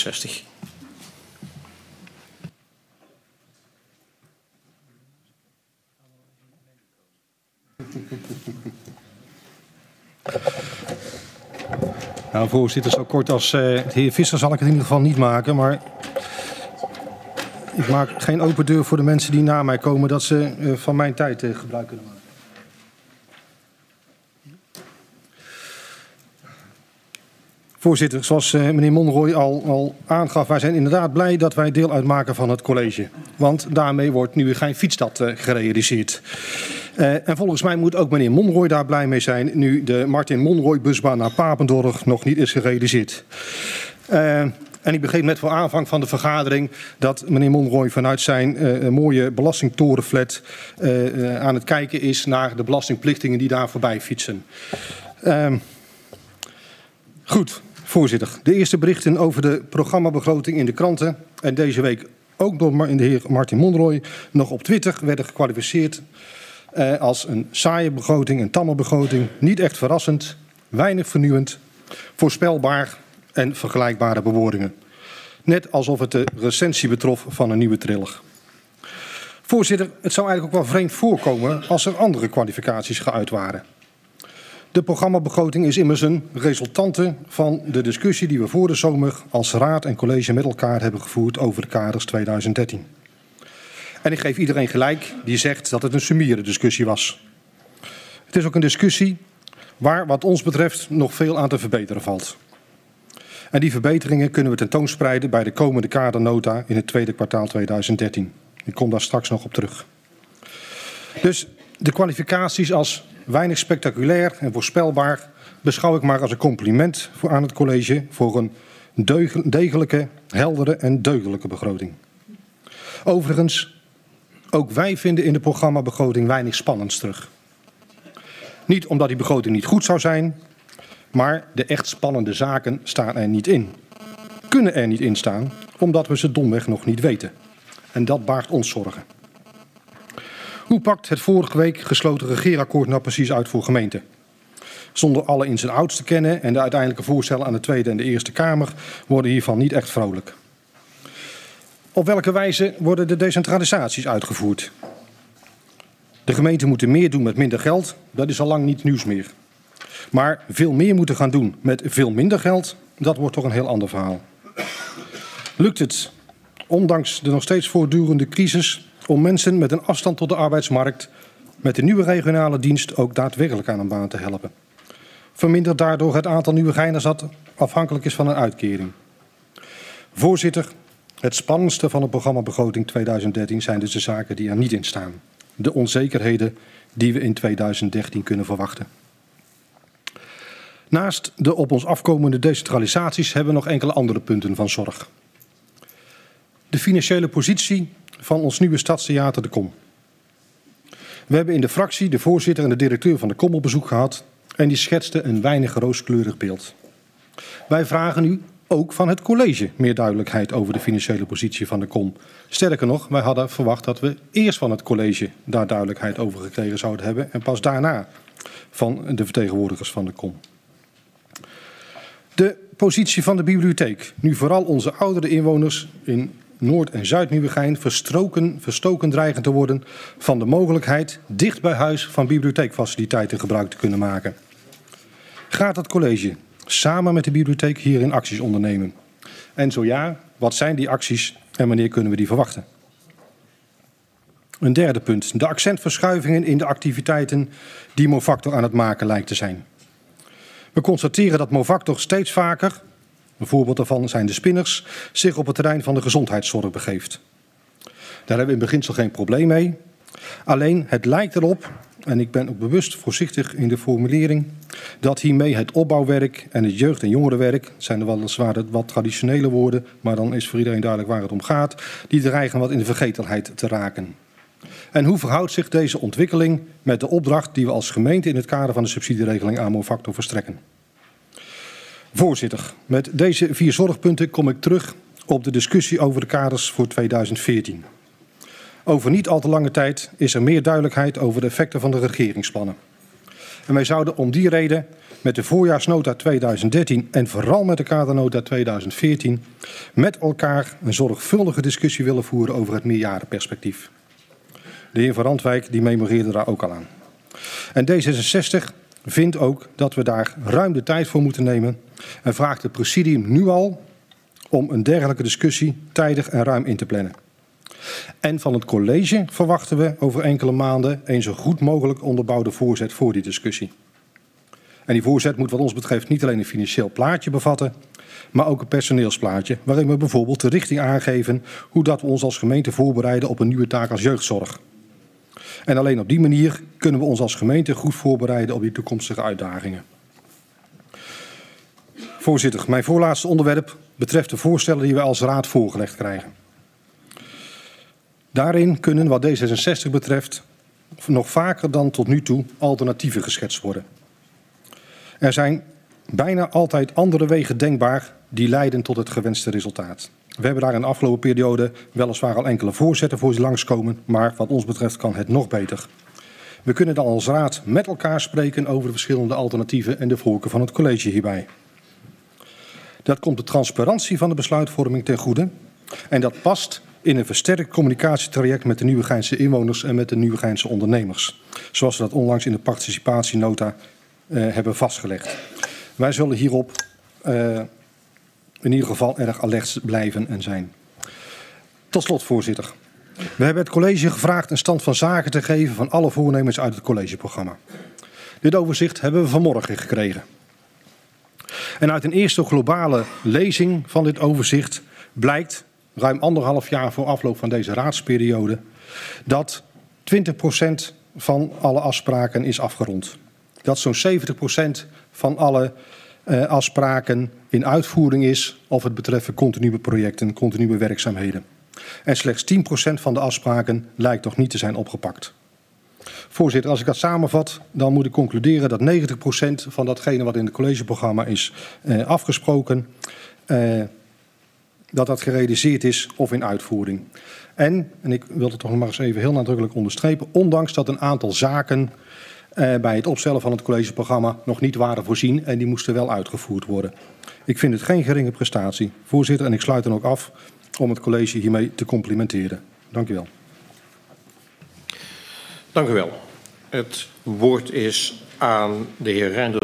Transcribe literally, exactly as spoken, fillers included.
zesenzestig. Nou, voorzitter, zo kort als uh, de heer Visser zal ik het in ieder geval niet maken, maar ik maak geen open deur voor de mensen die na mij komen dat ze uh, van mijn tijd uh, gebruik kunnen maken. Voorzitter, zoals uh, meneer Monroy al, al aangaf, wij zijn inderdaad blij dat wij deel uitmaken van het college. Want daarmee wordt nu weer geen fietsstad uh, gerealiseerd. Uh, en volgens mij moet ook meneer Monroy daar blij mee zijn, nu de Martin Monroy busbaan naar Papendorp nog niet is gerealiseerd. Uh, en ik begreep net voor aanvang van de vergadering dat meneer Monroy vanuit zijn uh, mooie belastingtorenflat uh, uh, aan het kijken is naar de belastingplichtingen die daar voorbij fietsen. Uh, goed, voorzitter. De eerste berichten over de programmabegroting in de kranten en deze week ook door de heer Martin Monroy nog op Twitter werden gekwalificeerd Uh, als een saaie begroting, een tamme begroting, niet echt verrassend, weinig vernieuwend, voorspelbaar en vergelijkbare bewoordingen. Net alsof het de recensie betrof van een nieuwe thriller. Voorzitter, het zou eigenlijk ook wel vreemd voorkomen als er andere kwalificaties geuit waren. De programmabegroting is immers een resultante van de discussie die we voor de zomer als raad en college met elkaar hebben gevoerd over de kaders tweeduizend dertien. En ik geef iedereen gelijk die zegt dat het een summiere discussie was. Het is ook een discussie waar wat ons betreft nog veel aan te verbeteren valt. En die verbeteringen kunnen we tentoonspreiden bij de komende kadernota in het tweede kwartaal tweeduizend dertien. Ik kom daar straks nog op terug. Dus de kwalificaties als weinig spectaculair en voorspelbaar beschouw ik maar als een compliment voor aan het college voor een degelijke, heldere en deugdelijke begroting. Overigens, ook wij vinden in de programmabegroting weinig spannends terug. Niet omdat die begroting niet goed zou zijn, maar de echt spannende zaken staan er niet in. Kunnen er niet in staan, omdat we ze domweg nog niet weten. En dat baart ons zorgen. Hoe pakt het vorige week gesloten regeerakkoord nou precies uit voor gemeenten? Zonder alle ins en outs te kennen en de uiteindelijke voorstellen aan de Tweede en de Eerste Kamer worden hiervan niet echt vrolijk. Op welke wijze worden de decentralisaties uitgevoerd? De gemeenten moeten meer doen met minder geld, dat is al lang niet nieuws meer. Maar veel meer moeten gaan doen met veel minder geld, dat wordt toch een heel ander verhaal. Lukt het, ondanks de nog steeds voortdurende crisis, om mensen met een afstand tot de arbeidsmarkt met de nieuwe regionale dienst ook daadwerkelijk aan een baan te helpen? Vermindert daardoor het aantal nieuwegeinders dat afhankelijk is van een uitkering? Voorzitter, het spannendste van het programma Begroting tweeduizend dertien zijn dus de zaken die er niet in staan. De onzekerheden die we in tweeduizend dertien kunnen verwachten. Naast de op ons afkomende decentralisaties hebben we nog enkele andere punten van zorg. De financiële positie van ons nieuwe stadstheater De Kom. We hebben in de fractie de voorzitter en de directeur van De Kom op bezoek gehad en die schetste een weinig rooskleurig beeld. Wij vragen u ook van het college meer duidelijkheid over de financiële positie van De Kom. Sterker nog, wij hadden verwacht dat we eerst van het college daar duidelijkheid over gekregen zouden hebben en pas daarna van de vertegenwoordigers van De Kom. De positie van de bibliotheek. Nu vooral onze oudere inwoners in Noord- en Zuid-Nieuwegein verstoken, verstoken dreigen te worden van de mogelijkheid dicht bij huis van bibliotheekfaciliteiten gebruik te kunnen maken. Gaat het college samen met de bibliotheek hierin acties ondernemen? En zo ja, wat zijn die acties en wanneer kunnen we die verwachten? Een derde punt, de accentverschuivingen in de activiteiten die Movactor aan het maken lijkt te zijn. We constateren dat Movactor steeds vaker, een voorbeeld daarvan zijn de spinners, zich op het terrein van de gezondheidszorg begeeft. Daar hebben we in beginsel geen probleem mee. Alleen het lijkt erop, en ik ben ook bewust voorzichtig in de formulering, dat hiermee het opbouwwerk en het jeugd- en jongerenwerk, zijn er weliswaar wat traditionele woorden, maar dan is voor iedereen duidelijk waar het om gaat, die dreigen wat in de vergetelheid te raken. En hoe verhoudt zich deze ontwikkeling met de opdracht die we als gemeente in het kader van de subsidieregeling aan Movactor verstrekken? Voorzitter, met deze vier zorgpunten kom ik terug op de discussie over de kaders voor tweeduizend veertien. Over niet al te lange tijd is er meer duidelijkheid over de effecten van de regeringsplannen. En wij zouden om die reden met de voorjaarsnota tweeduizend dertien en vooral met de kadernota tweeduizend veertien met elkaar een zorgvuldige discussie willen voeren over het meerjarenperspectief. De heer Van Randwijk die memoreerde daar ook al aan. En D zesenzestig vindt ook dat we daar ruim de tijd voor moeten nemen en vraagt het presidium nu al om een dergelijke discussie tijdig en ruim in te plannen. En van het college verwachten we over enkele maanden een zo goed mogelijk onderbouwde voorzet voor die discussie. En die voorzet moet wat ons betreft niet alleen een financieel plaatje bevatten, maar ook een personeelsplaatje, waarin we bijvoorbeeld de richting aangeven hoe dat we ons als gemeente voorbereiden op een nieuwe taak als jeugdzorg. En alleen op die manier kunnen we ons als gemeente goed voorbereiden op die toekomstige uitdagingen. Voorzitter, mijn voorlaatste onderwerp betreft de voorstellen die we als raad voorgelegd krijgen. Daarin kunnen wat D zesenzestig betreft nog vaker dan tot nu toe alternatieven geschetst worden. Er zijn bijna altijd andere wegen denkbaar die leiden tot het gewenste resultaat. We hebben daar in de afgelopen periode weliswaar al enkele voorzetten voor langskomen, maar wat ons betreft kan het nog beter. We kunnen dan als raad met elkaar spreken over de verschillende alternatieven en de voorkeur van het college hierbij. Dat komt de transparantie van de besluitvorming ten goede en dat past in een versterkt communicatietraject met de Nieuwegeinse inwoners en met de Nieuwegeinse ondernemers. Zoals we dat onlangs in de participatienota uh, hebben vastgelegd. Wij zullen hierop uh, in ieder geval erg alert blijven en zijn. Tot slot, voorzitter. We hebben het college gevraagd een stand van zaken te geven van alle voornemens uit het collegeprogramma. Dit overzicht hebben we vanmorgen gekregen. En uit een eerste globale lezing van dit overzicht blijkt, ruim anderhalf jaar voor afloop van deze raadsperiode, dat twintig procent van alle afspraken is afgerond. Dat zo'n zeventig procent van alle uh, afspraken in uitvoering is of het betreft continue projecten, continue werkzaamheden. En slechts tien procent van de afspraken lijkt nog niet te zijn opgepakt. Voorzitter, als ik dat samenvat, dan moet ik concluderen dat negentig procent van datgene wat in het collegeprogramma is uh, afgesproken, uh, dat dat gerealiseerd is of in uitvoering. En, en ik wil het toch nog maar eens even heel nadrukkelijk onderstrepen, ondanks dat een aantal zaken uh, bij het opstellen van het collegeprogramma nog niet waren voorzien en die moesten wel uitgevoerd worden. Ik vind het geen geringe prestatie, voorzitter, en ik sluit dan ook af om het college hiermee te complimenteren. Dank u wel. Dank u wel. Het woord is aan de heer Reinders.